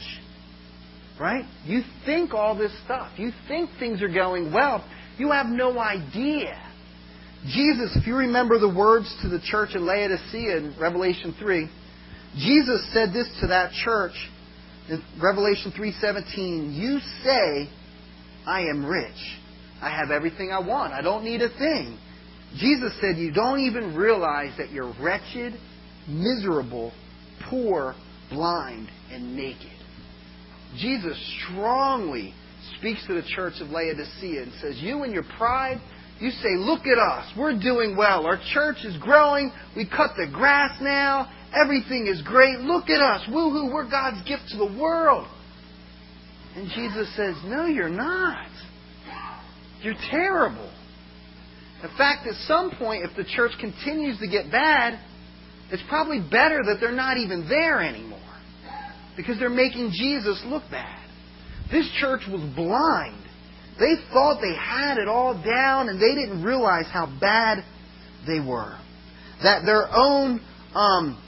Right? You think all this stuff. You think things are going well. You have no idea. Jesus, if you remember the words to the church in Laodicea in Revelation three, Jesus said this to that church in Revelation three seventeen. You say, I am rich. I have everything I want. I don't need a thing. Jesus said, you don't even realize that you're wretched, miserable, poor, blind, and naked. Jesus strongly speaks to the church of Laodicea and says, you and your pride, you say, look at us. We're doing well. Our church is growing. We cut the grass now. Everything is great. Look at us. Woohoo, we're God's gift to the world. And Jesus says, no, you're not. You're terrible. In fact, at some point, if the church continues to get bad, it's probably better that they're not even there anymore. Because they're making Jesus look bad. This church was blind. They thought they had it all down and they didn't realize how bad they were. That their own um,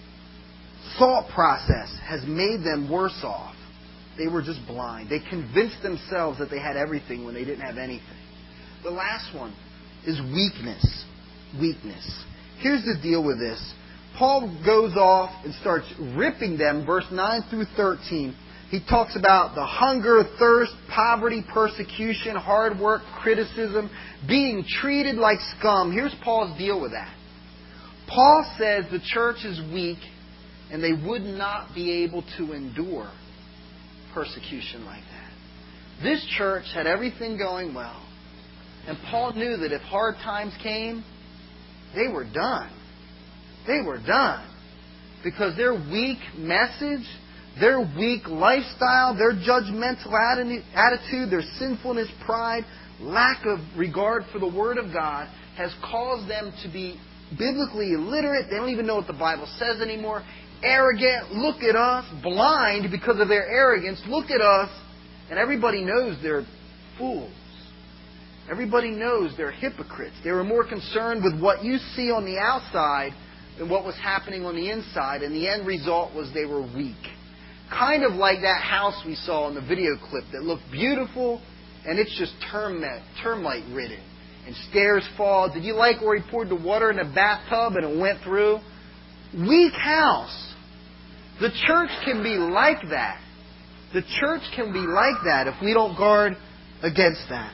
thought process has made them worse off. They were just blind. They convinced themselves that they had everything when they didn't have anything. The last one is weakness. Weakness. Here's the deal with this. Paul goes off and starts ripping them, verse nine through thirteen. He talks about the hunger, thirst, poverty, persecution, hard work, criticism, being treated like scum. Here's Paul's deal with that. Paul says the church is weak and they would not be able to endure persecution like that. This church had everything going well. And Paul knew that if hard times came, they were done. They were done. Because their weak message, their weak lifestyle, their judgmental attitude, their sinfulness, pride, lack of regard for the Word of God has caused them to be biblically illiterate. They don't even know what the Bible says anymore. Arrogant, look at us. Blind because of their arrogance, look at us. And everybody knows they're fools. Everybody knows they're hypocrites. They were more concerned with what you see on the outside than what was happening on the inside. And the end result was they were weak. Kind of like that house we saw in the video clip that looked beautiful and it's just termite, termite ridden. And stairs fall. Did you like where he poured the water in the bathtub and it went through? Weak house. The church can be like that. The church can be like that if we don't guard against that.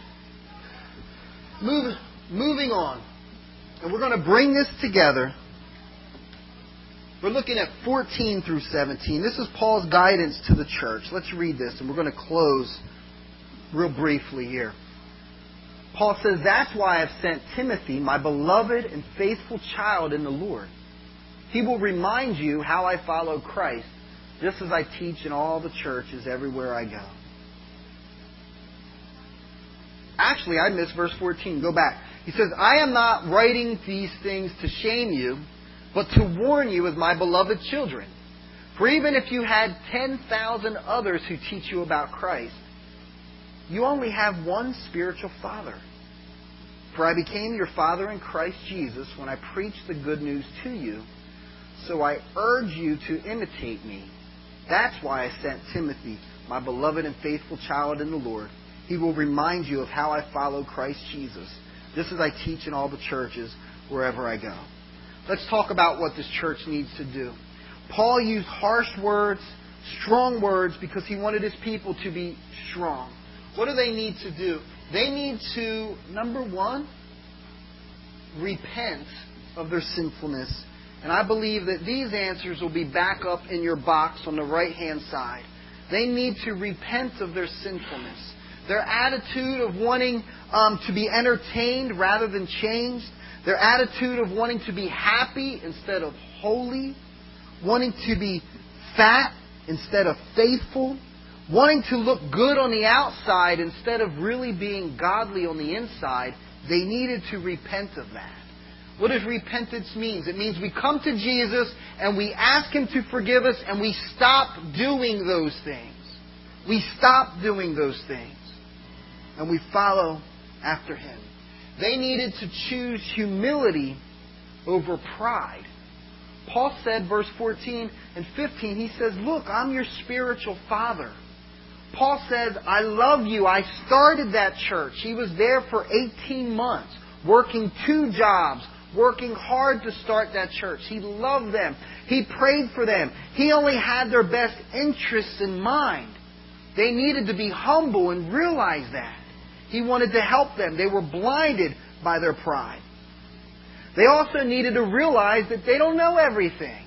Move, moving on. And we're going to bring this together. We're looking at fourteen through seventeen. This is Paul's guidance to the church. Let's read this and we're going to close real briefly here. Paul says, that's why I've sent Timothy, my beloved and faithful child in the Lord. He will remind you how I follow Christ, just as I teach in all the churches everywhere I go. Actually, I missed verse fourteen. Go back. He says, I am not writing these things to shame you, but to warn you as my beloved children. For even if you had ten thousand others who teach you about Christ, you only have one spiritual father. For I became your father in Christ Jesus when I preached the good news to you. So I urge you to imitate me. That's why I sent Timothy, my beloved and faithful child in the Lord. He will remind you of how I follow Christ Jesus, just as I teach in all the churches wherever I go. Let's talk about what this church needs to do. Paul used harsh words, strong words, because he wanted his people to be strong. What do they need to do? They need to, number one, repent of their sinfulness. And I believe that these answers will be back up in your box on the right-hand side. They need to repent of their sinfulness. Their attitude of wanting um, to be entertained rather than changed. Their attitude of wanting to be happy instead of holy. Wanting to be fat instead of faithful. Wanting to look good on the outside instead of really being godly on the inside. They needed to repent of that. What does repentance mean? It means we come to Jesus and we ask Him to forgive us and we stop doing those things. We stop doing those things. And we follow after Him. They needed to choose humility over pride. Paul said, verse fourteen and fifteen, he says, look, I'm your spiritual father. Paul says, I love you. I started that church. He was there for eighteen months, working two jobs, working hard to start that church. He loved them. He prayed for them. He only had their best interests in mind. They needed to be humble and realize that. He wanted to help them. They were blinded by their pride. They also needed to realize that they don't know everything.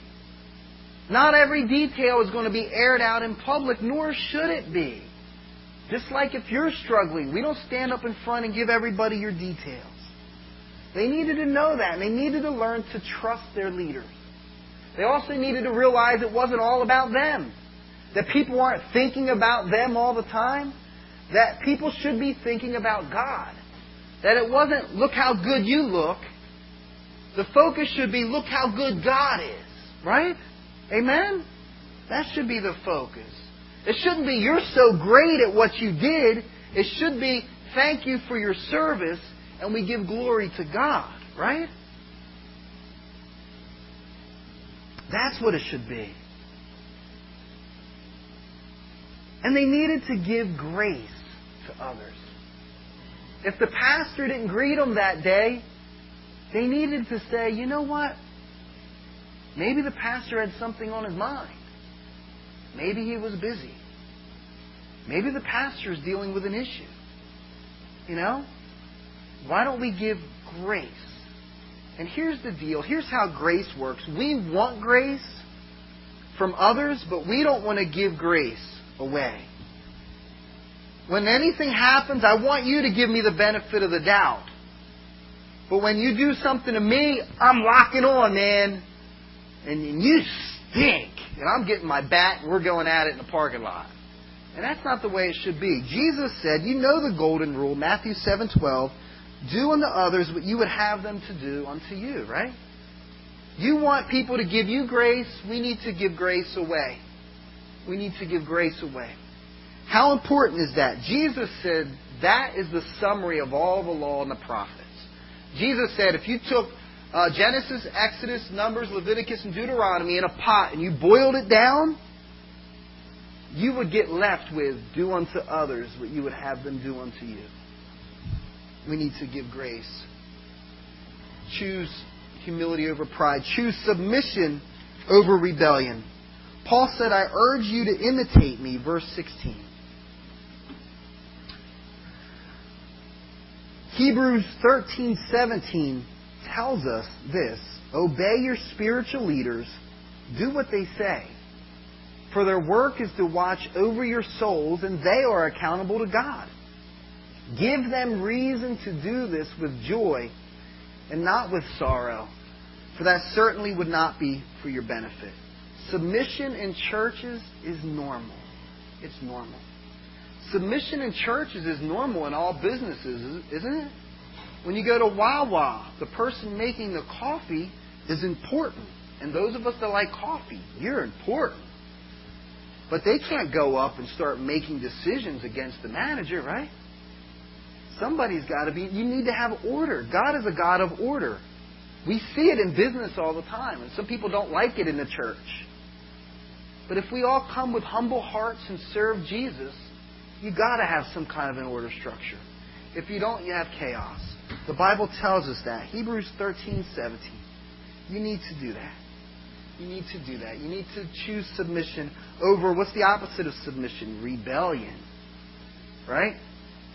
Not every detail is going to be aired out in public, nor should it be. Just like if you're struggling, we don't stand up in front and give everybody your details. They needed to know that, and they needed to learn to trust their leaders. They also needed to realize it wasn't all about them. That people aren't thinking about them all the time. That people should be thinking about God. That it wasn't, look how good you look. The focus should be, look how good God is. Right? Amen? That should be the focus. It shouldn't be, you're so great at what you did. It should be, thank you for your service, and we give glory to God. Right? That's what it should be. And they needed to give grace to others. If the pastor didn't greet them that day, they needed to say, you know what? Maybe the pastor had something on his mind. Maybe he was busy. Maybe the pastor is dealing with an issue. You know? Why don't we give grace? And here's the deal. Here's how grace works. We want grace from others, but we don't want to give grace away. When anything happens, I want you to give me the benefit of the doubt. But when you do something to me, I'm locking on, man. And you stink. And I'm getting my bat and we're going at it in the parking lot. And that's not the way it should be. Jesus said, you know the golden rule, Matthew seven twelve, do unto others what you would have them to do unto you, right? You want people to give you grace, we need to give grace away. We need to give grace away. How important is that? Jesus said that is the summary of all the law and the prophets. Jesus said if you took uh, Genesis, Exodus, Numbers, Leviticus, and Deuteronomy in a pot and you boiled it down, you would get left with do unto others what you would have them do unto you. We need to give grace. Choose humility over pride. Choose submission over rebellion. Paul said, I urge you to imitate me. Verse sixteen. Hebrews thirteen seventeen tells us this. Obey your spiritual leaders. Do what they say. For their work is to watch over your souls, and they are accountable to God. Give them reason to do this with joy and not with sorrow, for that certainly would not be for your benefit. Submission in churches is normal. It's normal. Submission in churches is normal in all businesses, isn't it? When you go to Wawa, the person making the coffee is important. And those of us that like coffee, you're important. But they can't go up and start making decisions against the manager, right? Somebody's got to be, you need to have order. God is a God of order. We see it in business all the time, and some people don't like it in the church. But if we all come with humble hearts and serve Jesus, you got to have some kind of an order structure. If you don't, you have chaos. The Bible tells us that. Hebrews thirteen seventeen. You need to do that. You need to do that. You need to choose submission over, what's the opposite of submission? Rebellion. Right?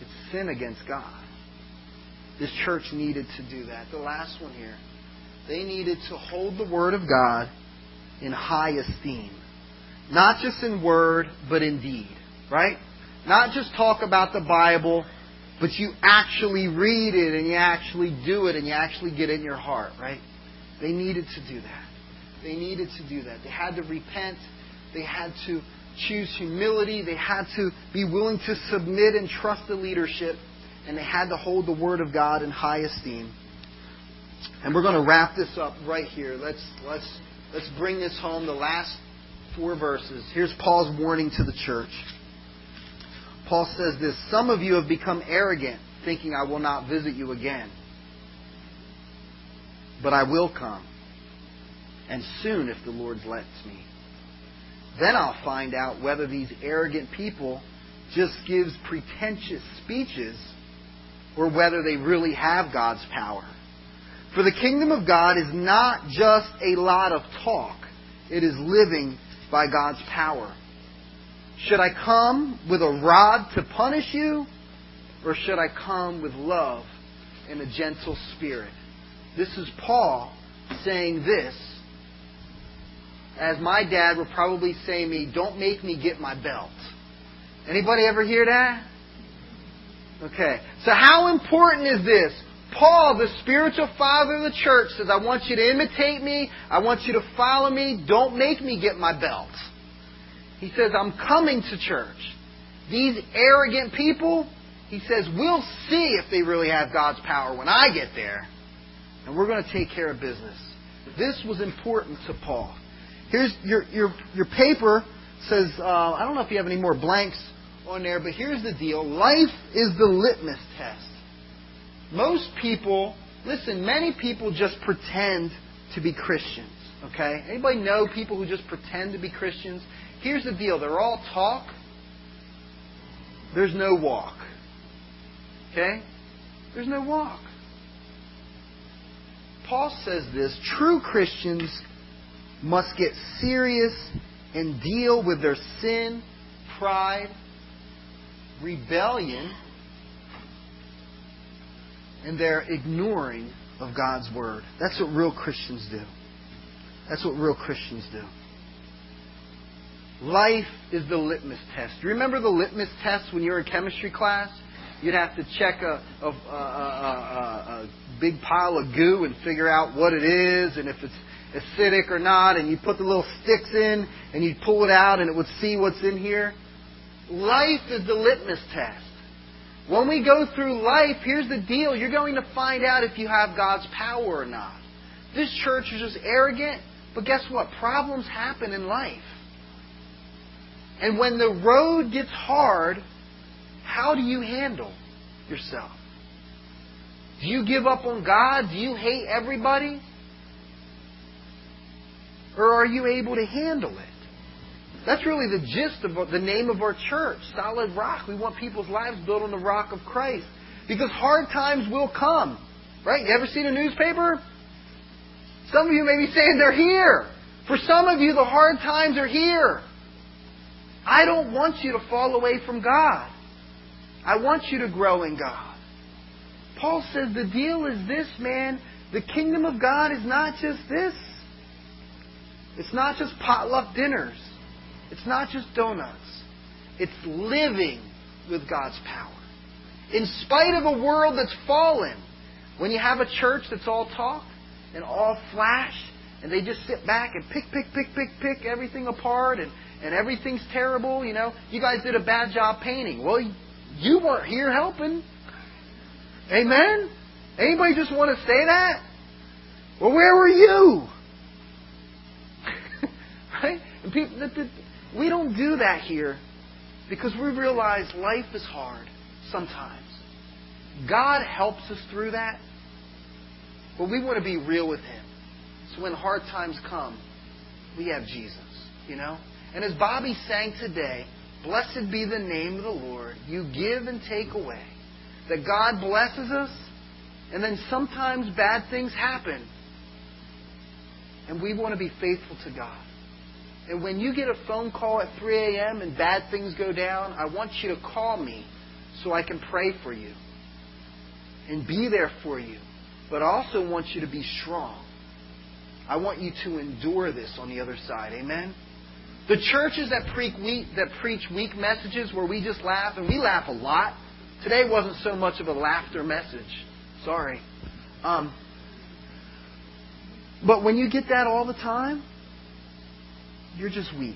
It's sin against God. This church needed to do that. The last one here. They needed to hold the Word of God in high esteem. Not just in word, but in deed. Right? Not just talk about the Bible, but you actually read it and you actually do it and you actually get it in your heart. Right? They needed to do that. They needed to do that. They had to repent. They had to choose humility. They had to be willing to submit and trust the leadership. And they had to hold the Word of God in high esteem. And we're going to wrap this up right here. Let's let's let's bring this home. The last four verses. Here's Paul's warning to the church. Paul says this: some of you have become arrogant, thinking I will not visit you again. But I will come. And soon, if the Lord lets me. Then I'll find out whether these arrogant people just gives pretentious speeches or whether they really have God's power. For the kingdom of God is not just a lot of talk. It is living by God's power. Should I come with a rod to punish you? Or should I come with love and a gentle spirit? This is Paul saying this. As my dad would probably say to me, don't make me get my belt. Anybody ever hear that? Okay. So how important is this? Paul, the spiritual father of the church, says, I want you to imitate me. I want you to follow me. Don't make me get my belt. He says, I'm coming to church. These arrogant people, he says, we'll see if they really have God's power when I get there. And we're going to take care of business. This was important to Paul. Here's your your your paper says, uh, I don't know if you have any more blanks on there, but here's the deal. Life is the litmus test. Most people, listen, many people just pretend to be Christians. Okay? Anybody know people who just pretend to be Christians? Here's the deal. They're all talk. There's no walk. Okay? There's no walk. Paul says this: true Christians must get serious and deal with their sin, pride, rebellion, and their ignoring of God's Word. That's what real Christians do. That's what real Christians do. Life is the litmus test. Do you remember the litmus test when you were in chemistry class? You'd have to check a, a, a, a, a big pile of goo and figure out what it is and if it's acidic or not, and you put the little sticks in and you pull it out and it would see what's in here. Life is the litmus test. When we go through life, here's the deal. You're going to find out if you have God's power or not. This church is just arrogant, but guess what? Problems happen in life. And when the road gets hard, how do you handle yourself? Do you give up on God? Do you hate everybody? Or are you able to handle it? That's really the gist of the name of our church, Solid Rock. We want people's lives built on the rock of Christ. Because hard times will come. Right? You ever seen a newspaper? Some of you may be saying they're here. For some of you, the hard times are here. I don't want you to fall away from God. I want you to grow in God. Paul says the deal is this, man. The kingdom of God is not just this. It's not just potluck dinners. It's not just donuts. It's living with God's power. In spite of a world that's fallen, when you have a church that's all talk and all flash, and they just sit back and pick, pick, pick, pick, pick everything apart, and, and everything's terrible, you know. You guys did a bad job painting. Well, you weren't here helping. Amen? Anybody just want to say that? Well, where were you? Right? And people, the, the, we don't do that here because we realize life is hard sometimes. God helps us through that, but we want to be real with Him. So when hard times come, we have Jesus, you know? And as Bobby sang today, blessed be the name of the Lord. You give and take away. That God blesses us, and then sometimes bad things happen. And we want to be faithful to God. And when you get a phone call at three a.m. and bad things go down, I want you to call me so I can pray for you and be there for you. But I also want you to be strong. I want you to endure this on the other side. Amen? The churches that preach weak, that preach weak messages where we just laugh, and we laugh a lot. Today wasn't so much of a laughter message. Sorry. Um, but when you get that all the time, you're just weak.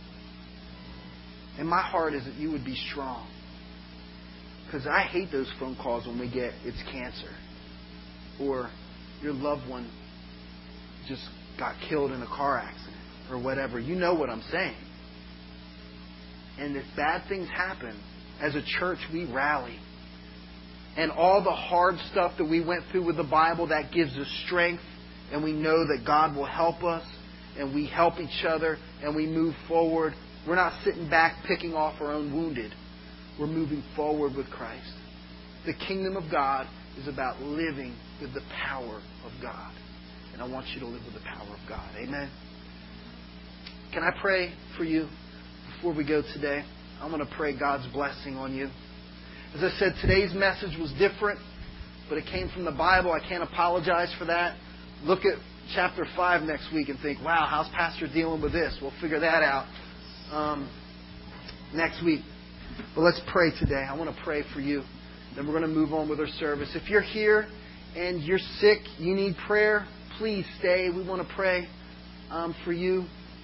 And my heart is that you would be strong. Because I hate those phone calls when we get, it's cancer. Or your loved one just got killed in a car accident. Or whatever. You know what I'm saying. And if bad things happen, as a church we rally. And all the hard stuff that we went through with the Bible, that gives us strength. And we know that God will help us. And we help each other. And we move forward. We're not sitting back picking off our own wounded. We're moving forward with Christ. The kingdom of God is about living with the power of God. And I want you to live with the power of God. Amen? Can I pray for you before we go today? I want to pray God's blessing on you. As I said, today's message was different, but it came from the Bible. I can't apologize for that. Look at chapter five next week and think, wow, how's Pastor dealing with this? We'll figure that out um, next week. But let's pray today. I want to pray for you. Then we're going to move on with our service. If you're here and you're sick, you need prayer, please stay. We want to pray um, for you.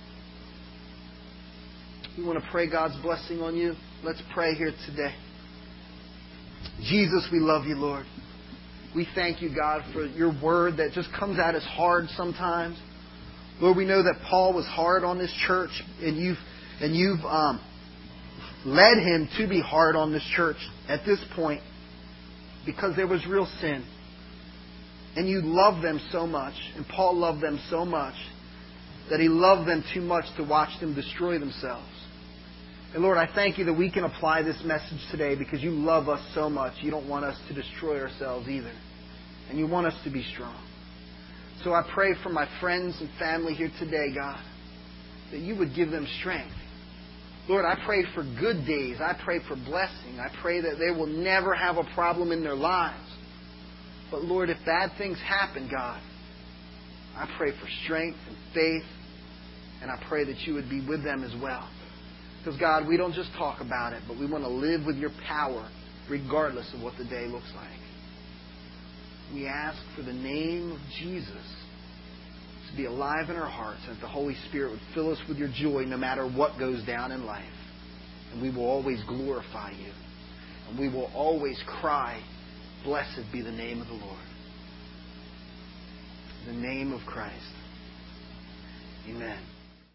We want to pray God's blessing on you. Let's pray here today. Jesus, we love you, Lord. We thank you, God, for your word that just comes out as hard sometimes. Lord, we know that Paul was hard on this church, and you've and you've um, led him to be hard on this church at this point because there was real sin. And you love them so much, and Paul loved them so much, that he loved them too much to watch them destroy themselves. And Lord, I thank you that we can apply this message today because you love us so much. You don't want us to destroy ourselves either. And you want us to be strong. So I pray for my friends and family here today, God, that you would give them strength. Lord, I pray for good days. I pray for blessing. I pray that they will never have a problem in their lives. But Lord, if bad things happen, God, I pray for strength and faith. And I pray that you would be with them as well. Because, God, we don't just talk about it, but we want to live with your power regardless of what the day looks like. We ask for the name of Jesus to be alive in our hearts and that the Holy Spirit would fill us with your joy no matter what goes down in life. And we will always glorify you. And we will always cry, blessed be the name of the Lord. In the name of Christ. Amen.